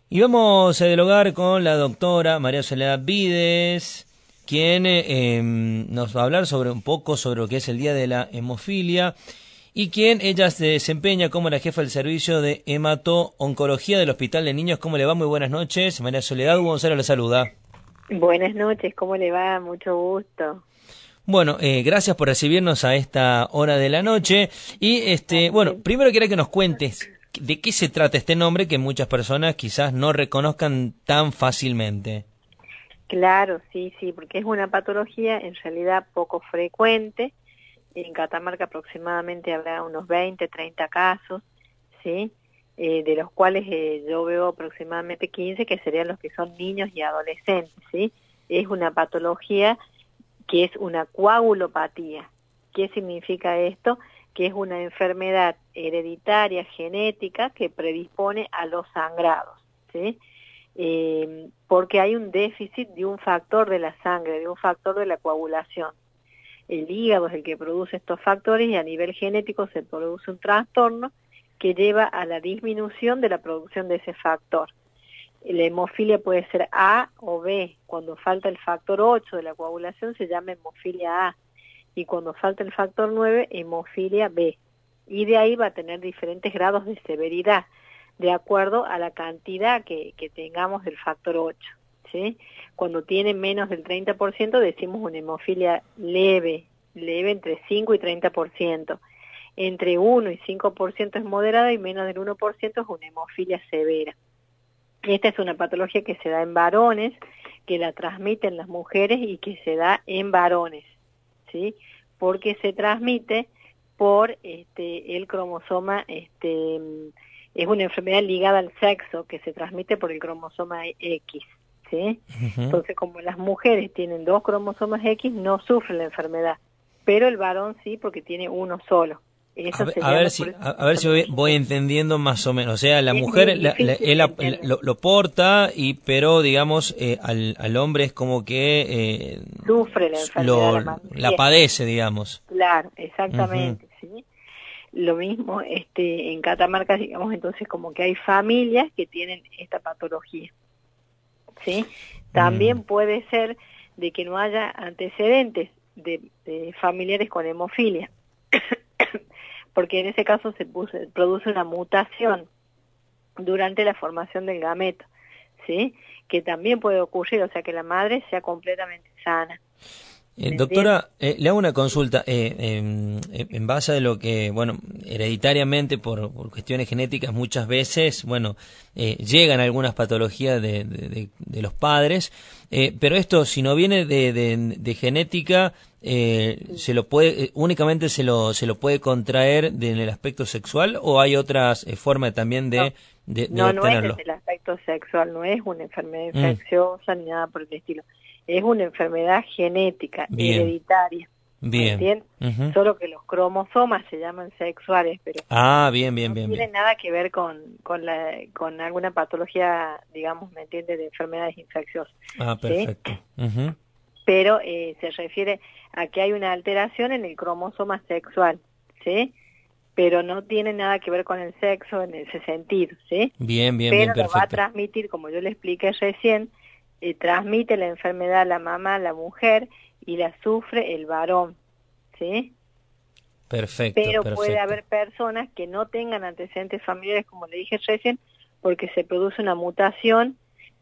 Y vamos a dialogar con la doctora María Soledad Vides, quien nos va a hablar sobre un poco sobre lo que es el Día de la Hemofilia y quien ella se desempeña como la jefa del servicio de hemato-oncología del Hospital de Niños. ¿Cómo le va? Muy buenas noches. María Soledad, Hugo Gonzalo la saluda. Buenas noches, ¿cómo le va? Mucho gusto. Bueno, gracias por recibirnos a esta hora de la noche. Y bueno, primero quería que nos cuentes de qué se trata este nombre que muchas personas quizás no reconozcan tan fácilmente. Claro, sí, porque es una patología en realidad poco frecuente. En Catamarca aproximadamente habrá unos 20, 30 casos, ¿sí? De los cuales yo veo aproximadamente 15 que serían los que son niños y adolescentes, ¿sí? Es una patología que es una coagulopatía. ¿Qué significa esto? Que es una enfermedad hereditaria, genética, que predispone a los sangrados, ¿sí? Porque hay un déficit de un factor de la sangre, de un factor de la coagulación. El hígado es el que produce estos factores y a nivel genético se produce un trastorno que lleva a la disminución de la producción de ese factor. La hemofilia puede ser A o B. Cuando falta el factor 8 de la coagulación se llama hemofilia A. Y cuando falta el factor 9, hemofilia B. Y de ahí va a tener diferentes grados de severidad, de acuerdo a la cantidad que tengamos del factor 8, ¿sí? Cuando tiene menos del 30% decimos una hemofilia leve entre 5 y 30%. Entre 1 y 5% es moderada y menos del 1% es una hemofilia severa. Esta es una patología que se da en varones, que la transmiten las mujeres y que se da en varones, ¿sí? Porque se transmite por el cromosoma, es una enfermedad ligada al sexo que se transmite por el cromosoma X, ¿sí? Entonces, como las mujeres tienen 2 cromosomas X, no sufren la enfermedad, pero el varón sí, porque tiene uno solo. Eso se A llama ver por si, eso a ver si voy entendiendo más o menos. O sea, la es mujer muy difícil de entender. lo porta, pero digamos, al hombre es como que Sufre la enfermedad, la la manifiesta. padece, digamos. Claro, Ujú. exactamente, ¿sí? Lo mismo en Catamarca, digamos, entonces como que hay familias que tienen esta patología, ¿sí? Mm. También puede ser de que no haya antecedentes de familiares con hemofilia, porque en ese caso produce una mutación durante la formación del gameto, ¿sí? Que también puede ocurrir, o sea, que la madre sea completamente sana. ¿Me entiendes? Doctora, le hago una consulta. En base a lo que, bueno, hereditariamente por cuestiones genéticas muchas veces, bueno, llegan algunas patologías de los padres, pero esto, si no viene de genética, se lo puede, únicamente se lo puede contraer en el aspecto sexual, o hay otras formas también No, de no es obtenerlo. desde el aspecto sexual, no es una enfermedad Mm, infecciosa ni nada por el estilo. Es una enfermedad genética, bien, hereditaria, ¿me bien. entiendes? Ujú. Solo que los cromosomas se llaman sexuales, pero Ah, bien, bien, no bien, tiene bien. nada que ver con alguna patología, digamos, ¿me entiendes?, de enfermedades infecciosas, Ah, ¿sí? perfecto. Ujú. Pero se refiere a que hay una alteración en el cromosoma sexual, ¿sí? Pero no tiene nada que ver con el sexo en ese sentido, ¿sí? Bien, bien, bien, Pero lo va a perfecto. transmitir, como yo le expliqué recién, transmite la enfermedad a la mamá, a la mujer, y la sufre el varón, ¿sí? Perfecto, Pero puede perfecto. haber personas que no tengan antecedentes familiares, como le dije recién, porque se produce una mutación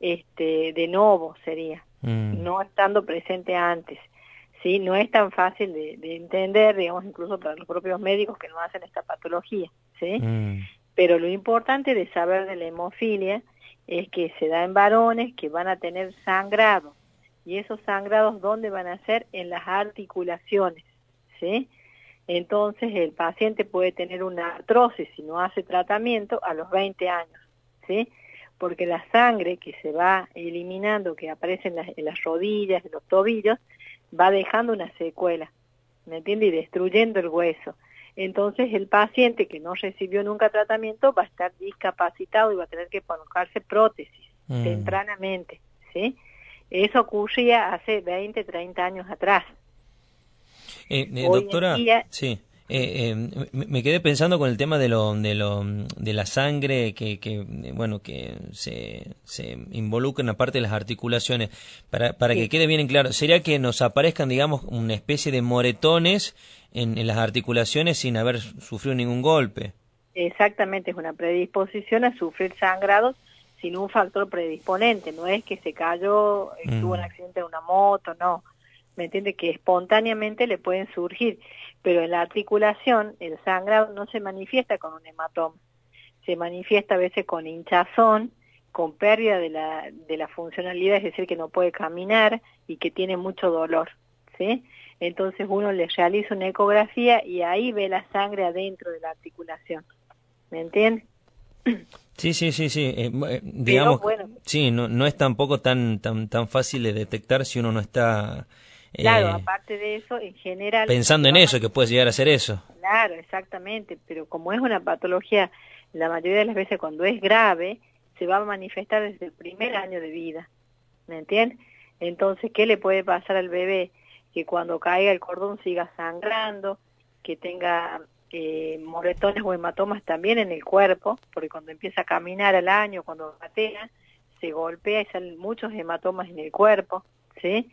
de novo, sería, Mm, no estando presente antes. ¿Sí? No es tan fácil de entender, digamos, incluso para los propios médicos que no hacen esta patología, ¿sí? mm, Pero lo importante de saber de la hemofilia es que se da en varones que van a tener sangrados. ¿Y esos sangrados dónde van a ser? En las articulaciones, ¿sí? Entonces el paciente puede tener una artrosis si no hace tratamiento a los 20 años, ¿sí? Porque la sangre que se va eliminando, que aparece en las rodillas, en los tobillos, va dejando una secuela, ¿me entiende? Y destruyendo el hueso. Entonces el paciente que no recibió nunca tratamiento va a estar discapacitado y va a tener que colocarse prótesis mm. tempranamente, ¿sí? Eso ocurría hace 20, 30 años atrás. Hoy en Doctora, día, sí. Me quedé pensando con el tema de la sangre que se involucra en la parte de las articulaciones. Para que quede bien claro, sería que nos aparezcan, digamos, una especie de moretones en las articulaciones sin haber sufrido ningún golpe. Exactamente, es una predisposición a sufrir sangrados sin un factor predisponente, no es que se cayó, tuvo un accidente de una moto, no, ¿me entiende? Que espontáneamente le pueden surgir, pero en la articulación el sangrado no se manifiesta con un hematoma, se manifiesta a veces con hinchazón, con pérdida de la funcionalidad, es decir, que no puede caminar y que tiene mucho dolor, ¿sí? Entonces uno le realiza una ecografía y ahí ve la sangre adentro de la articulación, ¿me entiende? Sí. Digamos, bueno, sí, no es tampoco tan fácil de detectar si uno no está claro, aparte de eso, en general pensando en eso, que puede llegar a ser eso. Claro, exactamente, pero como es una patología, la mayoría de las veces cuando es grave, se va a manifestar desde el primer año de vida, ¿me entiendes? Entonces, ¿qué le puede pasar al bebé? Que cuando caiga el cordón siga sangrando, que tenga moretones o hematomas también en el cuerpo, porque cuando empieza a caminar al año, cuando gatea, se golpea y salen muchos hematomas en el cuerpo, ¿sí?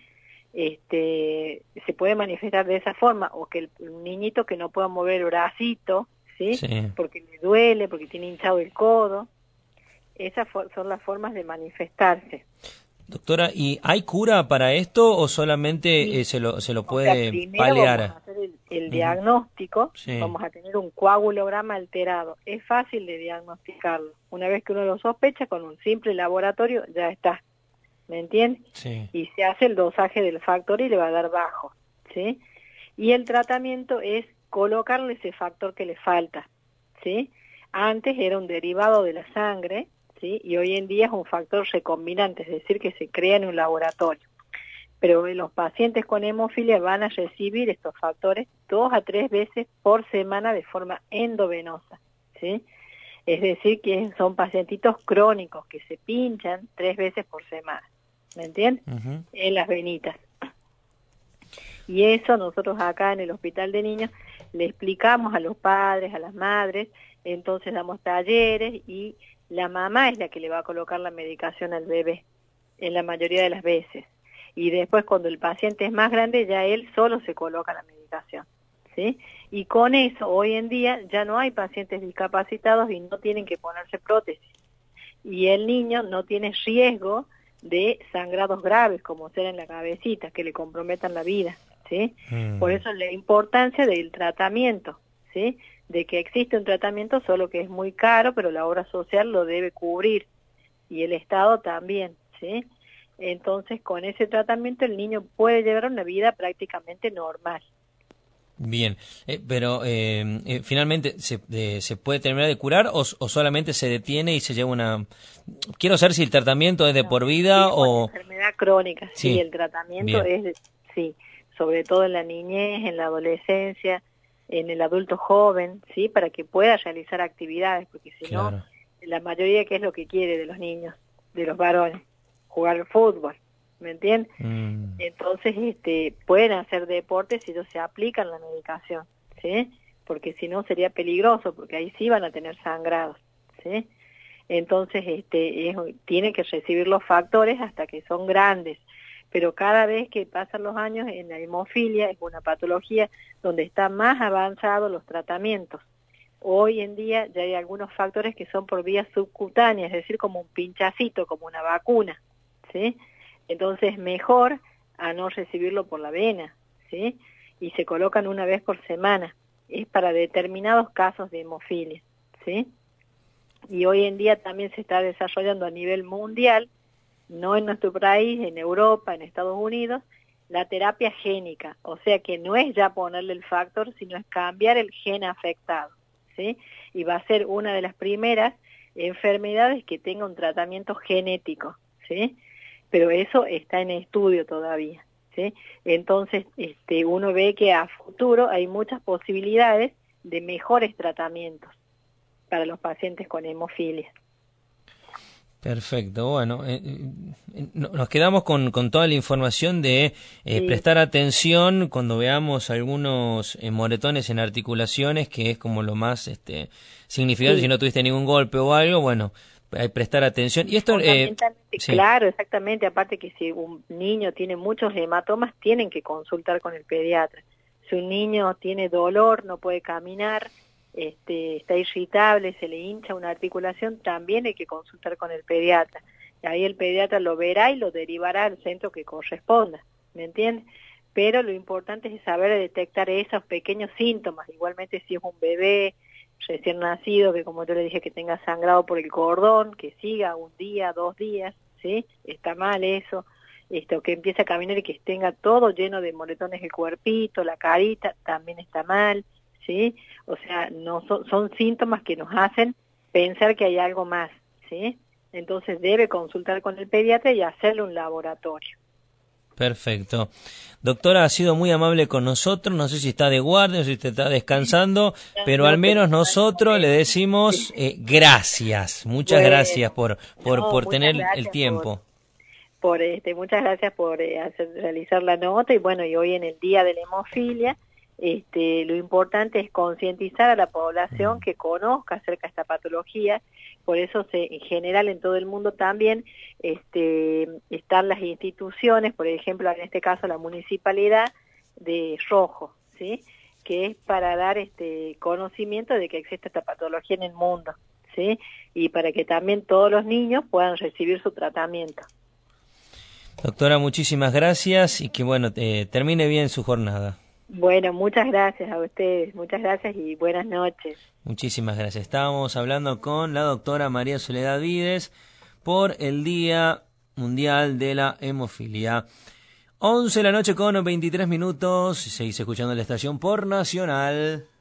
Se puede manifestar de esa forma, o que el niñito que no pueda mover el bracito, ¿sí? Porque le duele, porque tiene hinchado el codo. Esas son las formas de manifestarse. Doctora, ¿y hay cura para esto o solamente Sí. se lo O sea, puede primero paliar? vamos a hacer el diagnóstico, Sí. vamos a tener un coagulograma alterado. Es fácil de diagnosticarlo. Una vez que uno lo sospecha, con un simple laboratorio ya está. ¿Me entiendes? Sí. Y se hace el dosaje del factor y le va a dar bajo, ¿sí? Y el tratamiento es colocarle ese factor que le falta, ¿sí? Antes era un derivado de la sangre, ¿sí? Y hoy en día es un factor recombinante, es decir, que se crea en un laboratorio. Pero los pacientes con hemofilia van a recibir estos factores 2 a 3 veces por semana de forma endovenosa, ¿sí? Es decir, que son pacientitos crónicos que se pinchan 3 veces por semana, ¿me entiendes? En las venitas. Y eso nosotros acá en el Hospital de Niños le explicamos a los padres, a las madres, entonces damos talleres y la mamá es la que le va a colocar la medicación al bebé, en la mayoría de las veces. Y después cuando el paciente es más grande ya él solo se coloca la medicación, ¿sí? Y con eso hoy en día ya no hay pacientes discapacitados y no tienen que ponerse prótesis. Y el niño no tiene riesgo de sangrados graves como ser en la cabecita que le comprometan la vida, ¿sí? Por eso la importancia del tratamiento, ¿sí? De que existe un tratamiento, solo que es muy caro, pero la obra social lo debe cubrir y el Estado también, ¿sí? Entonces, con ese tratamiento el niño puede llevar una vida prácticamente normal. Bien, pero finalmente se puede terminar de curar o solamente se detiene y se lleva una... Quiero saber si el tratamiento es de No, por vida es una o... enfermedad crónica, sí, Sí, el tratamiento bien, es, sí, sobre todo en la niñez, en la adolescencia, en el adulto joven, sí, para que pueda realizar actividades, porque si no, claro. la mayoría, ¿qué es lo que quiere de los niños, de los varones? Jugar al fútbol, ¿me entiendes? Entonces, pueden hacer deporte si ellos se aplican la medicación, ¿sí? Porque si no sería peligroso, porque ahí sí van a tener sangrados, ¿sí? Entonces, tiene que recibir los factores hasta que son grandes, pero cada vez que pasan los años en la hemofilia es una patología donde están más avanzados los tratamientos. Hoy en día ya hay algunos factores que son por vía subcutánea, es decir, como un pinchacito, como una vacuna, ¿sí? Entonces, mejor a no recibirlo por la vena, ¿sí? Y se colocan una vez por semana. Es para determinados casos de hemofilia, ¿sí? Y hoy en día también se está desarrollando a nivel mundial, no en nuestro país, en Europa, en Estados Unidos, la terapia génica, o sea que no es ya ponerle el factor, sino es cambiar el gen afectado, ¿sí? Y va a ser una de las primeras enfermedades que tenga un tratamiento genético, ¿sí? Pero eso está en estudio todavía, ¿sí? Entonces, uno ve que a futuro hay muchas posibilidades de mejores tratamientos para los pacientes con hemofilia. Perfecto, bueno, nos quedamos con toda la información de Sí, prestar atención cuando veamos algunos moretones en articulaciones, que es como lo más significativo. Si sí. no tuviste ningún golpe o algo, bueno, hay que prestar atención. Y esto, Fundamentalmente, sí, claro, exactamente, aparte que si un niño tiene muchos hematomas, tienen que consultar con el pediatra. Si un niño tiene dolor, no puede caminar, está irritable, se le hincha una articulación, también hay que consultar con el pediatra. Y ahí el pediatra lo verá y lo derivará al centro que corresponda, ¿me entiendes? Pero lo importante es saber detectar esos pequeños síntomas, igualmente si es un bebé recién nacido, que como yo le dije que tenga sangrado por el cordón, que siga un día, 2 días, ¿sí? Está mal eso, o que empiece a caminar y que tenga todo lleno de moretones el cuerpito, la carita, también está mal, ¿sí? O sea, no son síntomas que nos hacen pensar que hay algo más, ¿sí? Entonces debe consultar con el pediatra y hacerle un laboratorio. perfecto. Doctora, ha sido muy amable con nosotros, no sé si está de guardia, no sé si está descansando, pero No, al pero menos no hay nosotros le momento. decimos gracias, muchas gracias Bueno, no, por muchas tener el gracias tiempo. muchas gracias por realizar la nota y bueno, y hoy en el Día de la Hemofilia, lo importante es concientizar a la población que conozca acerca de esta patología, por eso en general en todo el mundo también están las instituciones, por ejemplo en este caso la municipalidad de Rojo, ¿sí? Que es para dar conocimiento de que existe esta patología en el mundo, ¿sí? Y para que también todos los niños puedan recibir su tratamiento. Doctora, muchísimas gracias y que bueno, termine bien su jornada. Bueno, muchas gracias a ustedes, muchas gracias y buenas noches. Muchísimas gracias. Estábamos hablando con la doctora María Soledad Vides por el Día Mundial de la Hemofilia. 11 de la noche con 23 minutos. Seguís escuchando la estación por Nacional.